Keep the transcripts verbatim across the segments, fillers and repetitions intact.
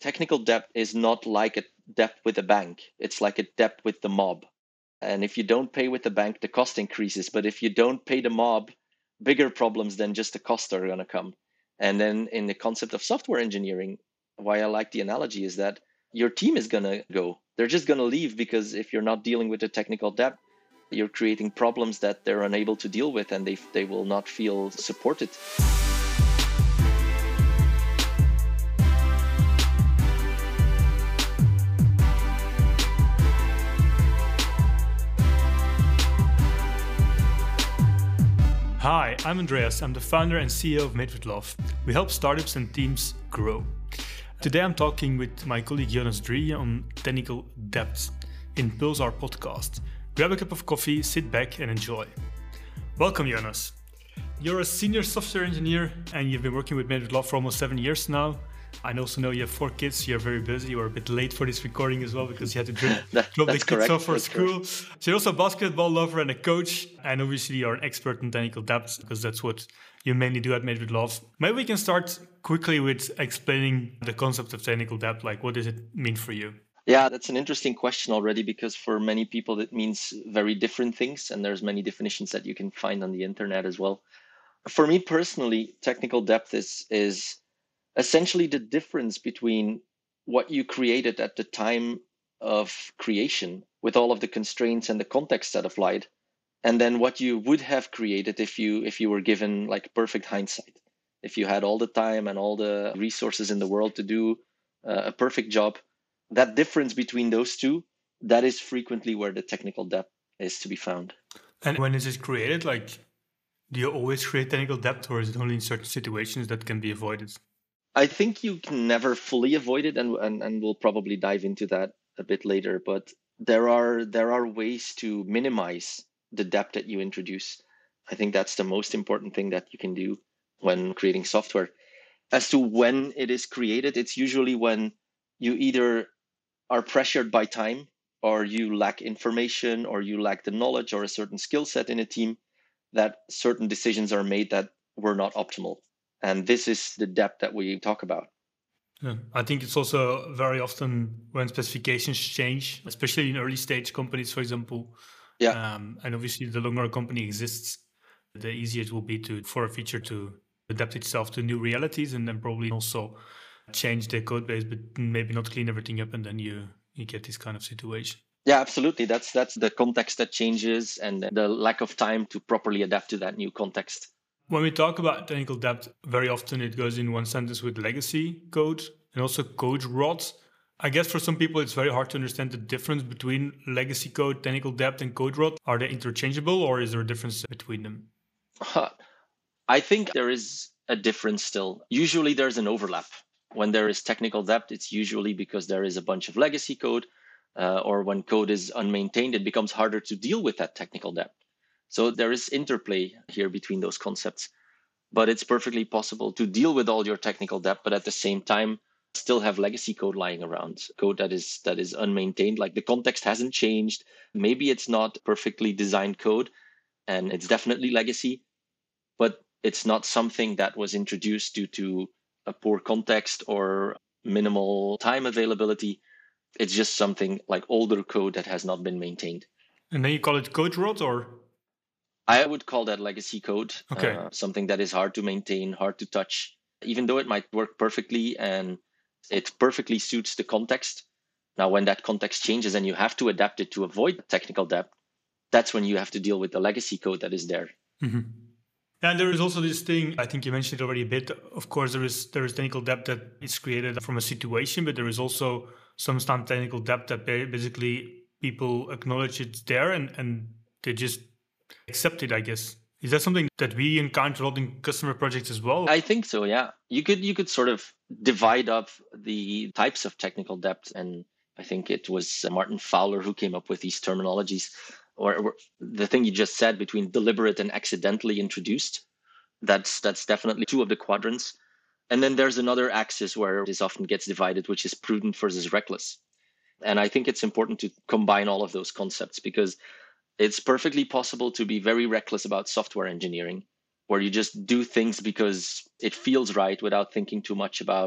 technical debt is not like a debt with a bank. It's like a debt with the mob. And if you don't pay with the bank, the cost increases. But if you don't pay the mob, bigger problems than just the cost are going to come. And then in the concept of software engineering, why I like the analogy is that your team is going to go. They're just going to leave because if you're not dealing with the technical debt, you're creating problems that they're unable to deal with, and they, they will not feel supported. Hi, I'm Andreas. I'm the founder and C E O of Made with Love. We help startups and teams grow. Today I'm talking with my colleague Jonas Drie on technical debt in Pulsar podcast. Grab a cup of coffee, sit back and enjoy. Welcome, Jonas. You're a senior software engineer and you've been working with Made with Love for almost seven years now. I also know you have four kids. You're very busy. You were a bit late for this recording as well because you had to drop, that, drop the kids correct. off for that's school. Correct. So you're also a basketball lover and a coach. And obviously you're an expert in technical debt because that's what you mainly do at Made with Love. Maybe we can start quickly with explaining the concept of technical debt. Like, what does it mean for you? Yeah, that's an interesting question already, because for many people it means very different things, and there's many definitions that you can find on the internet as well. For me personally, technical debt is is essentially the difference between what you created at the time of creation with all of the constraints and the context that applied, and then what you would have created if you if you were given like perfect hindsight, if you had all the time and all the resources in the world to do uh, a perfect job. That difference between those two, that is frequently where the technical debt is to be found. And when is it created? Like, do you always create technical debt, or is it only in certain situations that can be avoided? I think you can never fully avoid it, and, and, and we'll probably dive into that a bit later. But there are there are ways to minimize the debt that you introduce. I think that's the most important thing that you can do when creating software. As to when it is created, it's usually when you either are pressured by time, or you lack information, or you lack the knowledge or a certain skill set in a team, that certain decisions are made that were not optimal. And this is the depth that we talk about. Yeah. I think it's also very often when specifications change, especially in early stage companies, for example. Yeah. Um, and obviously, the longer a company exists, the easier it will be to for a feature to adapt itself to new realities, and then probably also change the code base, but maybe not clean everything up, and then you you get this kind of situation. Yeah, absolutely. That's that's the context that changes, and the lack of time to properly adapt to that new context. When we talk about technical debt, very often it goes in one sentence with legacy code and also code rot. I guess for some people it's very hard to understand the difference between legacy code, technical debt, and code rot. Are they interchangeable, or is there a difference between them? I think there is a difference still. Usually there's an overlap. When there is technical debt, it's usually because there is a bunch of legacy code, uh, or when code is unmaintained, it becomes harder to deal with that technical debt. So there is interplay here between those concepts. But it's perfectly possible to deal with all your technical debt, but at the same time, still have legacy code lying around, code that is that is unmaintained. Like, the context hasn't changed. Maybe it's not perfectly designed code, and it's definitely legacy, but it's not something that was introduced due to a poor context or minimal time availability. It's just something like older code that has not been maintained. And then you call it code rot, or? I would call that legacy code. Okay. Uh, something that is hard to maintain, hard to touch, even though it might work perfectly and it perfectly suits the context. Now, when that context changes and you have to adapt it to avoid technical debt, that's when you have to deal with the legacy code that is there. Mm-hmm. And there is also this thing, I think you mentioned it already a bit. Of course, there is there is technical debt that is created from a situation, but there is also some technical debt that basically people acknowledge it's there and, and they just accept it, I guess. Is that something that we encounter a lot in customer projects as well? I think so, yeah. You could you could sort of divide up the types of technical debt, and I think it was Martin Fowler who came up with these terminologies. Or, or the thing you just said between deliberate and accidentally introduced, that's that's definitely two of the quadrants. And then there's another axis where this often gets divided, which is prudent versus reckless. And I think it's important to combine all of those concepts, because it's perfectly possible to be very reckless about software engineering, where you just do things because it feels right without thinking too much about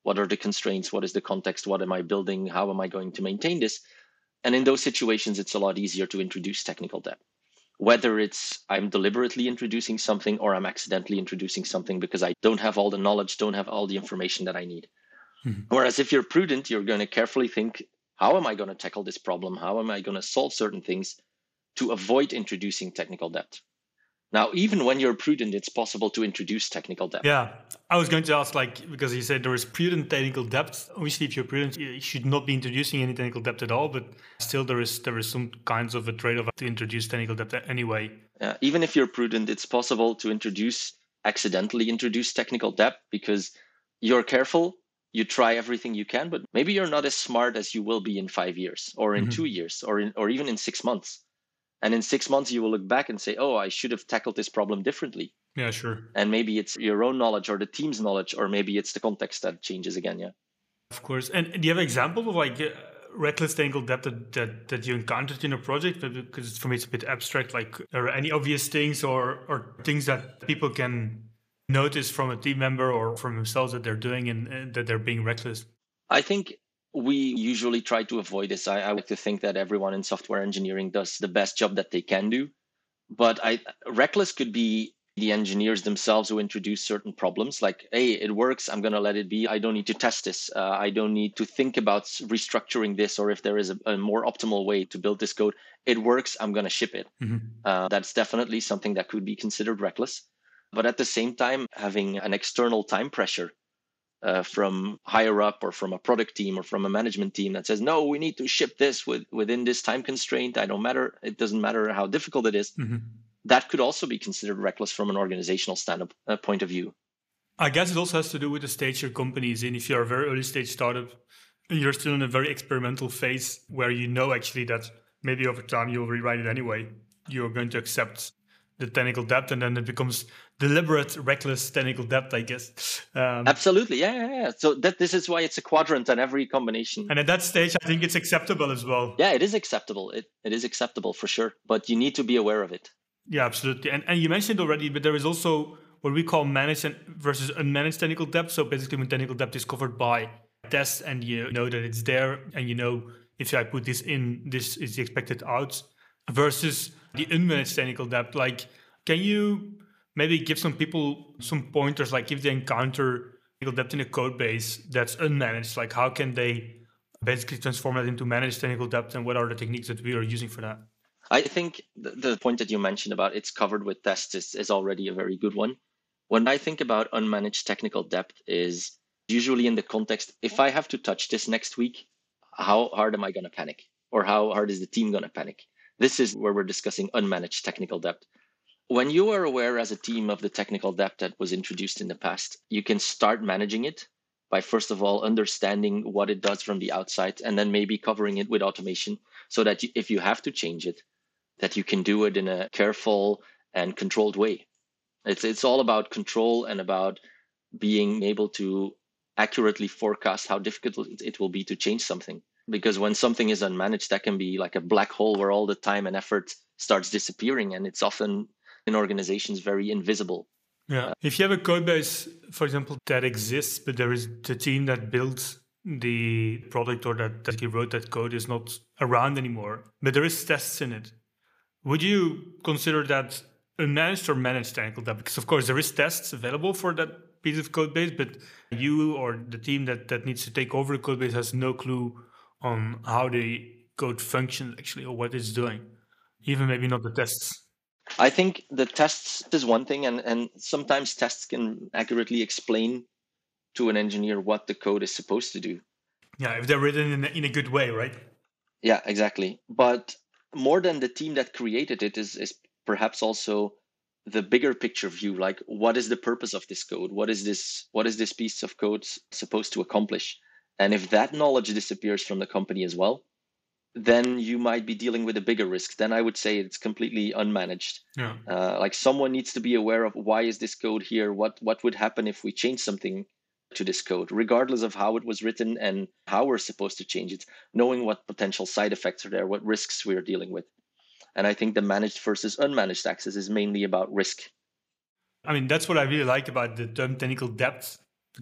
What are the constraints? What is the context? What am I building? How am I going to maintain this? And in those situations, it's a lot easier to introduce technical debt. Whether it's I'm deliberately introducing something or I'm accidentally introducing something because I don't have all the knowledge, don't have all the information that I need. Mm-hmm. Whereas if you're prudent, you're going to carefully think, how am I going to tackle this problem? How am I going to solve certain things to avoid introducing technical debt? Now, even when you're prudent, it's possible to introduce technical debt. Yeah, I was going to ask, like, because you said there is prudent technical debt. Obviously, if you're prudent, you should not be introducing any technical debt at all. But still, there is there is some kinds of a trade-off to introduce technical debt anyway. Uh, even if you're prudent, it's possible to introduce accidentally introduce technical debt because you're careful. You try everything you can, but maybe you're not as smart as you will be in five years, or in mm-hmm. two years, or in or even in six months. And in six months, you will look back and say, oh, I should have tackled this problem differently. Yeah, sure. And maybe it's your own knowledge or the team's knowledge, or maybe it's the context that changes again, yeah. Of course. And do you have an example of like uh, reckless technical debt that, that, that you encountered in a project? Because for me, it's a bit abstract. Like, are any obvious things or, or things that people can notice from a team member or from themselves that they're doing and, and that they're being reckless? I think we usually try to avoid this. I, I like to think that everyone in software engineering does the best job that they can do. But I, reckless could be the engineers themselves who introduce certain problems like, hey, it works, I'm going to let it be. I don't need to test this. Uh, I don't need to think about restructuring this, or if there is a, a more optimal way to build this code. It works, I'm going to ship it. Mm-hmm. Uh, that's definitely something that could be considered reckless. But at the same time, having an external time pressure Uh, from higher up or from a product team or from a management team that says, no, we need to ship this with, within this time constraint. I don't matter. It doesn't matter how difficult it is. Mm-hmm. That could also be considered reckless from an organizational stand-up uh, point of view. I guess it also has to do with the stage your company is in. If you're a very early stage startup, you're still in a very experimental phase where you know actually that maybe over time you'll rewrite it anyway. You're going to accept the technical debt, and then it becomes deliberate, reckless technical debt, I guess. Um, Absolutely, yeah, yeah, yeah. So that this is why it's a quadrant on every combination. And at that stage, I think it's acceptable as well. Yeah, it is acceptable. It it is acceptable for sure, but you need to be aware of it. Yeah, absolutely. And and you mentioned already, but there is also what we call managed and versus unmanaged technical debt. So basically, when technical debt is covered by tests, and you know that it's there, and you know if I put this in, this is the expected out, versus the unmanaged technical debt. Like, can you maybe give some people some pointers, like if they encounter technical debt in a code base that's unmanaged, like how can they basically transform that into managed technical debt, and what are the techniques that we are using for that? I think the, the point that you mentioned about it's covered with tests is, is already a very good one. When I think about unmanaged technical debt is usually in the context, if I have to touch this next week, how hard am I going to panic? Or how hard is the team going to panic? This is where we're discussing unmanaged technical debt. When you are aware as a team of the technical debt that was introduced in the past, you can start managing it by, first of all, understanding what it does from the outside, and then maybe covering it with automation so that you, if you have to change it, that you can do it in a careful and controlled way. It's, it's all about control and about being able to accurately forecast how difficult it will be to change something. Because when something is unmanaged, that can be like a black hole where all the time and effort starts disappearing, and it's often in organizations very invisible. Yeah. Uh, if you have a code base, for example, that exists, but there is the team that built the product or that, that wrote that code is not around anymore, but there is tests in it, would you consider that unmanaged or managed technical debt? Because of course there is tests available for that piece of code base, but you or the team that, that needs to take over the code base has no clue on how the code functions actually or what it's doing, even maybe not the tests. I think the tests is one thing, and, and sometimes tests can accurately explain to an engineer what the code is supposed to do. Yeah, if they're written in a, in a good way, right? Yeah, exactly. But more than the team that created it is, is perhaps also the bigger picture view, like what is the purpose of this code? What is this, what is this piece of code supposed to accomplish? And if that knowledge disappears from the company as well, then you might be dealing with a bigger risk. Then I would say it's completely unmanaged. Yeah. Uh, like someone needs to be aware of why is this code here? What what would happen if we change something to this code, regardless of how it was written and how we're supposed to change it, knowing what potential side effects are there, what risks we're dealing with. And I think the managed versus unmanaged access is mainly about risk. I mean, that's what I really like about the term technical debt, because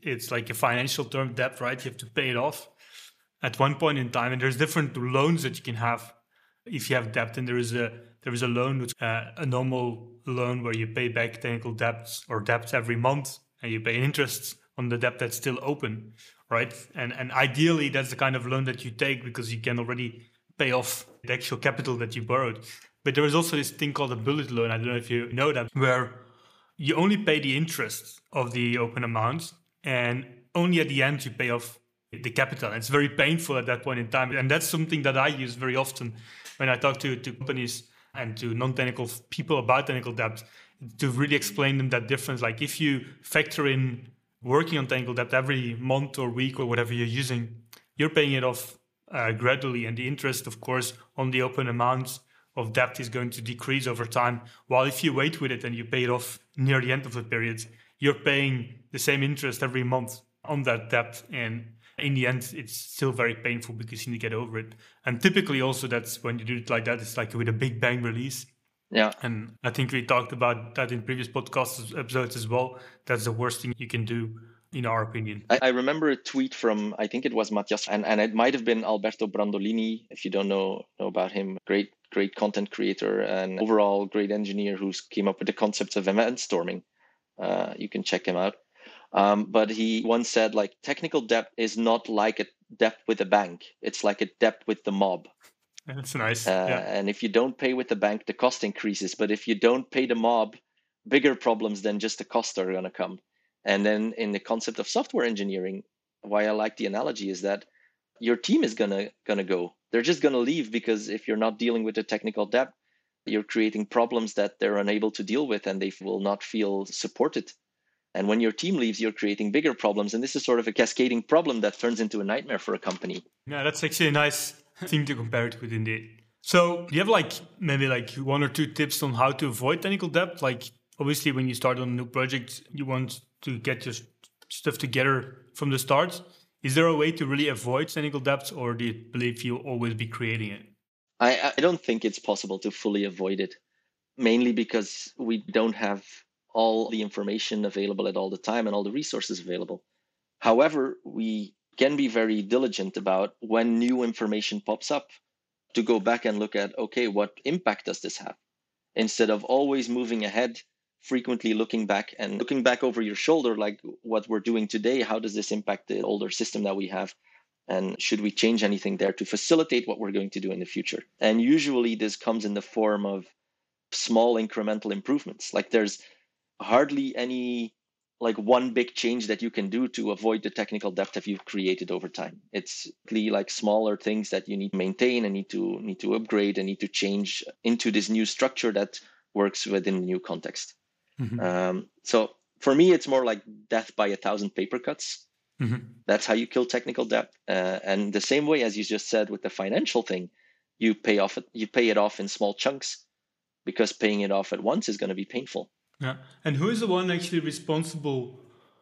it's like a financial term debt, right? You have to pay it off at one point in time. And there's different loans that you can have if you have debt. And there is a there is a loan, which, uh, a normal loan where you pay back technical debts or debts every month, and you pay interest on the debt that's still open, right? And and ideally, that's the kind of loan that you take because you can already pay off the actual capital that you borrowed. But there is also this thing called a bullet loan. I don't know if you know that, where you only pay the interest of the open amount, and only at the end you pay off the capital. And it's very painful at that point in time. And that's something that I use very often when I talk to, to companies and to non-technical people about technical debt, to really explain them that difference. Like if you factor in working on technical debt every month or week or whatever you're using, you're paying it off uh, gradually. And the interest, of course, on the open amount of debt is going to decrease over time. While if you wait with it and you pay it off near the end of the period, you're paying the same interest every month on that debt. And in the end, it's still very painful because you need to get over it. And typically also that's when you do it like that, it's like with a big bang release. Yeah. And I think we talked about that in previous podcast episodes as well. That's the worst thing you can do, in our opinion. I, I remember a tweet from, I think it was Mattias, and, and it might have been Alberto Brandolini, if you don't know, know about him. Great, great content creator and overall great engineer who's came up with the concept of event storming. Uh, you can check him out. Um, but he once said, like, technical debt is not like a debt with a bank. It's like a debt with the mob. That's nice. Uh, yeah. And if you don't pay with the bank, the cost increases. But if you don't pay the mob, bigger problems than just the cost are going to come. And then in the concept of software engineering, why I like the analogy is that your team is gonna gonna go. They're just gonna leave because if you're not dealing with the technical debt, you're creating problems that they're unable to deal with, and they will not feel supported. And when your team leaves, you're creating bigger problems. And this is sort of a cascading problem that turns into a nightmare for a company. Yeah, that's actually a nice thing to compare it with indeed. So do you have like maybe like one or two tips on how to avoid technical debt? Like obviously when you start on a new project, you want to get your stuff together from the start. Is there a way to really avoid technical debt, or do you believe you'll always be creating it? I, I don't think it's possible to fully avoid it, mainly because we don't have all the information available at all the time and all the resources available. However, we can be very diligent about when new information pops up to go back and look at, okay, what impact does this have? Instead of always moving ahead, frequently looking back and looking back over your shoulder, like what we're doing today, how does this impact the older system that we have? And should we change anything there to facilitate what we're going to do in the future? And usually this comes in the form of small incremental improvements. Like there's hardly any like one big change that you can do to avoid the technical debt that you've created over time. It's really like smaller things that you need to maintain and need to need to upgrade and need to change into this new structure that works within the new context. Mm-hmm. Um, so for me, it's more like death by a thousand paper cuts. Mm-hmm. That's how you kill technical debt. Uh, and the same way as you just said with the financial thing, you pay off you pay it off in small chunks, because paying it off at once is going to be painful. Yeah. And who is the one actually responsible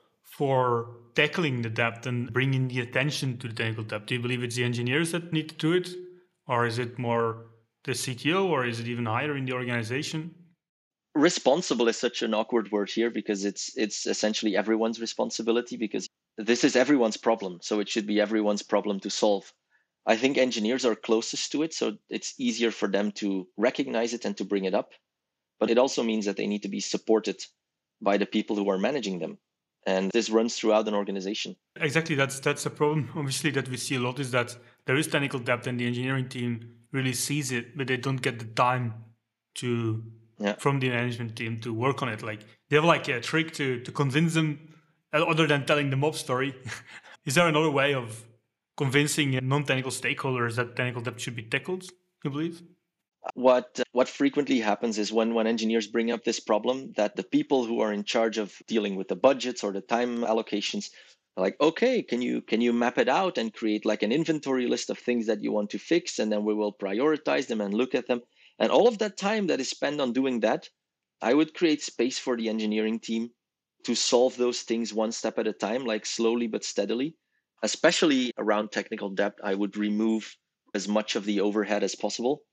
for tackling the debt and bringing the attention to the technical debt? Do you believe it's the engineers that need to do it? Or is it more the C T O, or is it even higher in the organization? Responsible is such an awkward word here, because it's it's essentially everyone's responsibility, because this is everyone's problem. So it should be everyone's problem to solve. I think engineers are closest to it, so it's easier for them to recognize it and to bring it up. But it also means that they need to be supported by the people who are managing them. And this runs throughout an organization. Exactly. That's that's a problem, obviously, that we see a lot, is that there is technical debt and the engineering team really sees it, but they don't get the time to, yeah. from the management team to work on it. Like they have like a trick to, to convince them, other than telling the mob story. Is there another way of convincing non-technical stakeholders that technical debt should be tackled, you believe? What what frequently happens is when, when engineers bring up this problem, that the people who are in charge of dealing with the budgets or the time allocations are like, okay, can you can you map it out and create like an inventory list of things that you want to fix, and then we will prioritize them and look at them. And all of that time that is spent on doing that, I would create space for the engineering team to solve those things one step at a time, like slowly but steadily. Especially around technical debt, I would remove as much of the overhead as possible,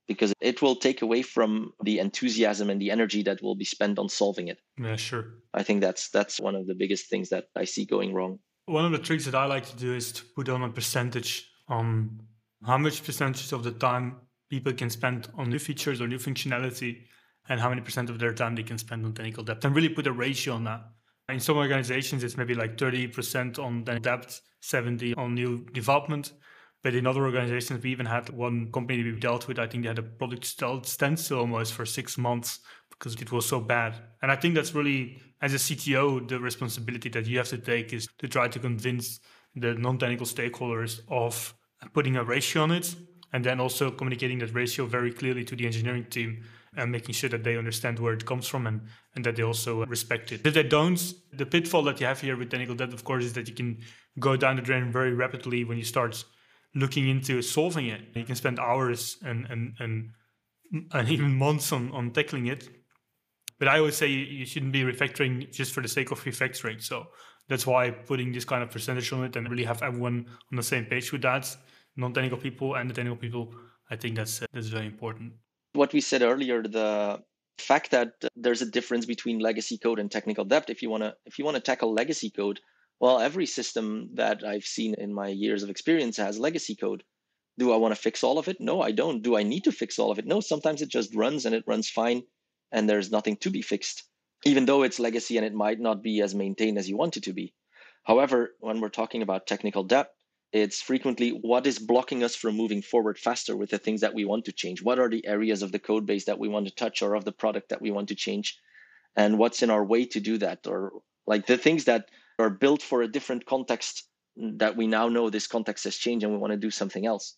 because it will take away from the enthusiasm and the energy that will be spent on solving it. Yeah, sure. I think that's that's one of the biggest things that I see going wrong. One of the tricks that I like to do is to put on a percentage on how much percentage of the time people can spend on new features or new functionality, and how many percent of their time they can spend on technical debt, and really put a ratio on that. In some organizations, it's maybe like thirty percent on debt, seventy on new development. But in other organizations, we even had one company we've dealt with, I think they had a product standstill almost for six months because it was so bad. And I think that's really, as a C T O, the responsibility that you have to take is to try to convince the non-technical stakeholders of putting a ratio on it, and then also communicating that ratio very clearly to the engineering team and making sure that they understand where it comes from and, and that they also respect it. If they don't, the pitfall that you have here with technical debt, of course, is that you can go down the drain very rapidly when you start looking into solving it. You can spend hours and and and, and even months on, on tackling it. But I always say you shouldn't be refactoring just for the sake of refactoring. So that's why putting this kind of percentage on it and really have everyone on the same page with that, non-technical people and the technical people, I think that's uh, that's very important. What we said earlier, the fact that there's a difference between legacy code and technical debt. If you want to if you want to tackle legacy code, well, every system that I've seen in my years of experience has legacy code. Do I want to fix all of it? No, I don't. Do I need to fix all of it? No, sometimes it just runs and it runs fine and there's nothing to be fixed, even though it's legacy and it might not be as maintained as you want it to be. However, when we're talking about technical debt, it's frequently what is blocking us from moving forward faster with the things that we want to change. What are the areas of the code base that we want to touch or of the product that we want to change? And what's in our way to do that? Or like the things that are built for a different context that we now know this context has changed and we want to do something else.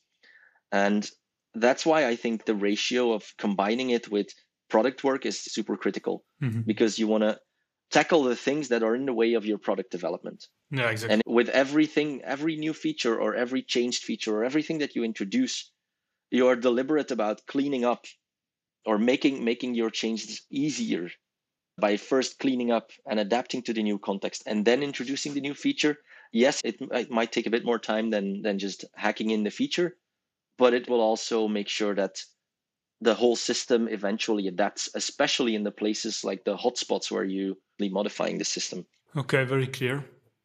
And that's why I think the ratio of combining it with product work is super critical, mm-hmm. because you want to tackle the things that are in the way of your product development. Yeah, exactly. And with everything, every new feature or every changed feature or everything that you introduce, you are deliberate about cleaning up or making making your changes easier by first cleaning up and adapting to the new context and then introducing the new feature. Yes, it, it might take a bit more time than than just hacking in the feature, but it will also make sure that the whole system eventually adapts, especially in the places like the hotspots where you are modifying the system. Okay, very clear.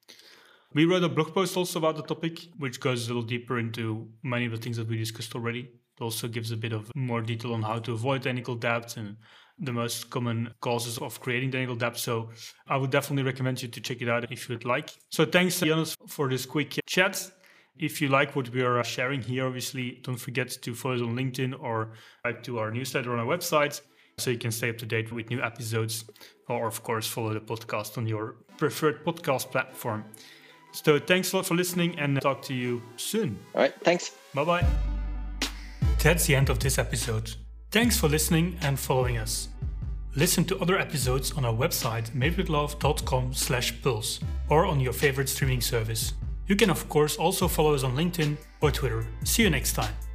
We wrote a blog post also about the topic, which goes a little deeper into many of the things that we discussed already. It also gives a bit of more detail on how to avoid technical debt and the most common causes of creating technical debt. So I would definitely recommend you to check it out if you'd like. So thanks, Jonas, for this quick chat. If you like what we are sharing here, obviously, don't forget to follow us on LinkedIn or subscribe to our newsletter on our website so you can stay up to date with new episodes, or, of course, follow the podcast on your preferred podcast platform. So thanks a lot for listening and talk to you soon. All right, thanks. Bye-bye. That's the end of this episode. Thanks for listening and following us. Listen to other episodes on our website, madewithlove.com slash pulse, or on your favorite streaming service. You can, of course, also follow us on LinkedIn or Twitter. See you next time.